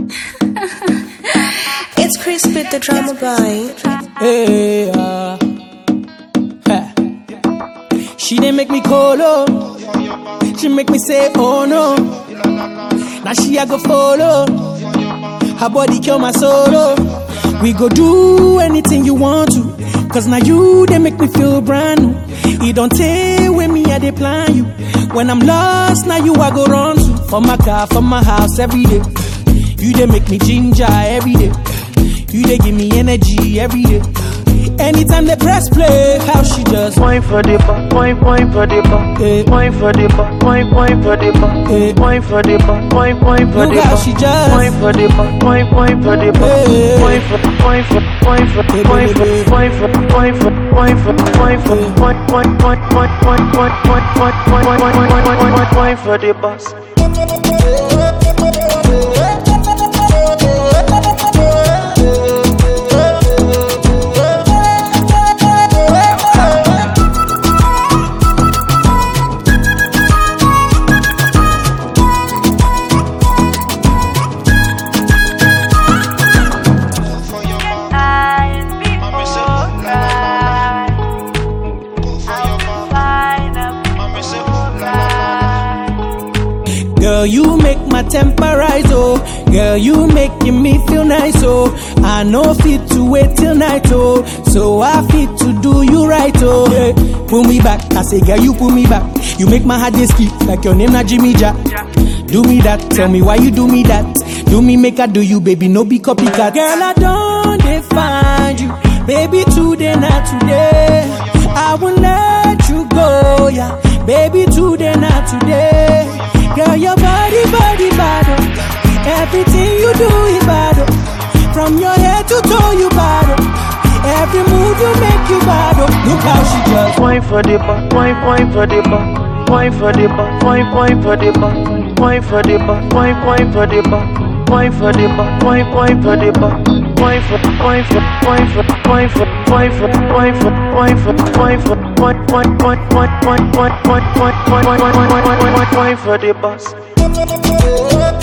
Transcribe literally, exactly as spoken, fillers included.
It's Chris with the drama boy. Hey, uh, ha. She didn't make me call, oh. She make me say, oh no. Now she a go follow. Her body kill my soul, oh. We go do anything you want to. Cause now you, they make me feel brand new. You don't take with me, I they plan you. When I'm lost, now you I go run to. From my car, from my house, every day. You they make me ginger every day. You they give me energy every day. Anytime they press play, how she just wine for the bar, wine, wine for the bar, hey. Wine for the bar, wine, wine for the bar, hey. Wine for the bar, wine, wine for Look the how bar, she just wine for the bar, wine, wine for the bar, hey. Wine for, wine for, wine for, hey, wine for, hey, wine for, wine for, wine for, wine for, wine, wine, wine, wine, wine, wine, wine, wine, wine, wine, wine, wine, wine, wine for the boss. Girl, you make my temper rise, oh. Girl, you making me feel nice, oh. I know fit to wait till night, oh. So I fit to do you right, oh. Yeah. Pull me back, I say, girl, you pull me back. You make my heart just skip like your name not Jimmy Jack. Do me that, tell me why you do me that. Do me make I do you, baby, no be copycat. Girl, I don't define you, baby, today, not today. I won't let you go, yeah. Baby, today, not today. Girl, your body, body, bad. Everything you do is bad. From your head to toe, you bad. Every move you make, you bad. Look how she just wine for the bar, wine, wine for the bar, wine for the bar, wine, wine for the bar, wine for the bar, wine, wine for the bar, wine for the bar, wine, wine for the bar, wine for, wine for, wine for, wine for, wine for, wine for, wine for, wine for, wine, wine, wine, wine, wine, wine, wine, wine, wine, wine, wine, wine, wine, wine for the boss.